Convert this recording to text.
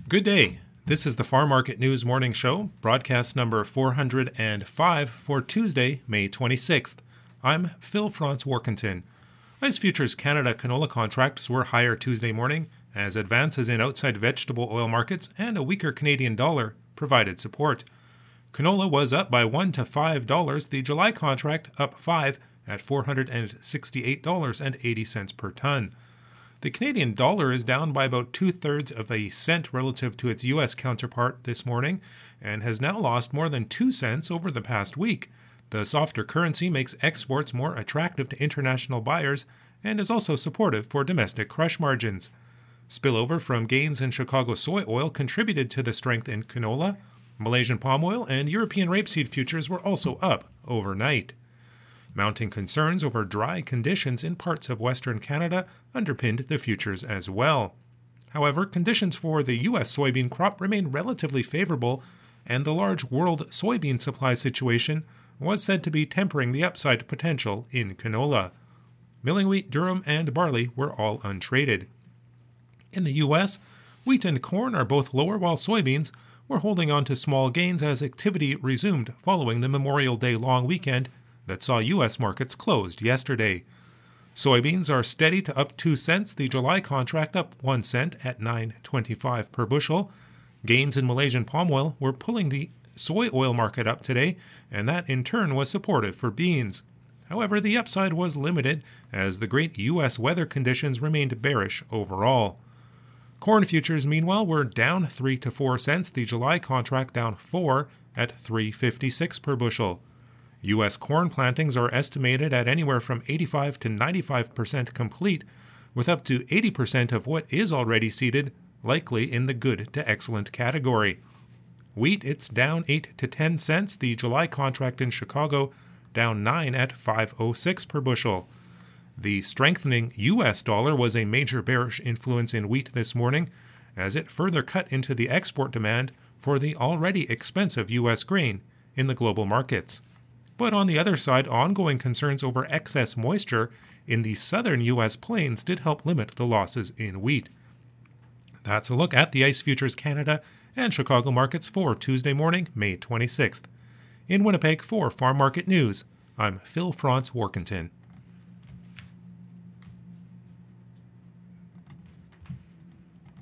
Good day. This is the Farm Market News Morning Show, broadcast number 405 for Tuesday, May 26th. I'm Phil Franz Warkentin. ICE Futures Canada canola contracts were higher Tuesday morning as advances in outside vegetable oil markets and a weaker Canadian dollar provided support. Canola was up by $1 to $5, the July contract up 5 at $468.80 per ton. The Canadian dollar is down by about 2/3 of a cent relative to its U.S. counterpart this morning and has now lost more than 2 cents over the past week. The softer currency makes exports more attractive to international buyers and is also supportive for domestic crush margins. Spillover from gains in Chicago soy oil contributed to the strength in canola. Malaysian palm oil and European rapeseed futures were also up overnight. Mounting concerns over dry conditions in parts of Western Canada underpinned the futures as well. However, conditions for the U.S. soybean crop remain relatively favorable, and the large world soybean supply situation was said to be tempering the upside potential in canola. Milling wheat, durum, and barley were all untraded. In the U.S., wheat and corn are both lower, while soybeans were holding on to small gains as activity resumed following the Memorial Day long weekend that saw U.S. markets closed yesterday. Soybeans are steady to up 2 cents, the July contract up 1 cent at $9.25 per bushel. Gains in Malaysian palm oil were pulling the soy oil market up today, and that in turn was supportive for beans. However, the upside was limited as the great U.S. weather conditions remained bearish overall. Corn futures, meanwhile, were down 3 to 4 cents, the July contract down 4 at $3.56 per bushel. U.S. corn plantings are estimated at anywhere from 85 to 95% complete, with up to 80% of what is already seeded likely in the good to excellent category. Wheat, it's down 8 to 10 cents, the July contract in Chicago down 9 at $5.06 per bushel. The strengthening U.S. dollar was a major bearish influence in wheat this morning, as it further cut into the export demand for the already expensive U.S. grain in the global markets. But on the other side, ongoing concerns over excess moisture in the southern U.S. plains did help limit the losses in wheat. That's a look at the ICE Futures Canada and Chicago markets for Tuesday morning, May 26th. In Winnipeg for Farm Market News, I'm Phil Franz Warkentin.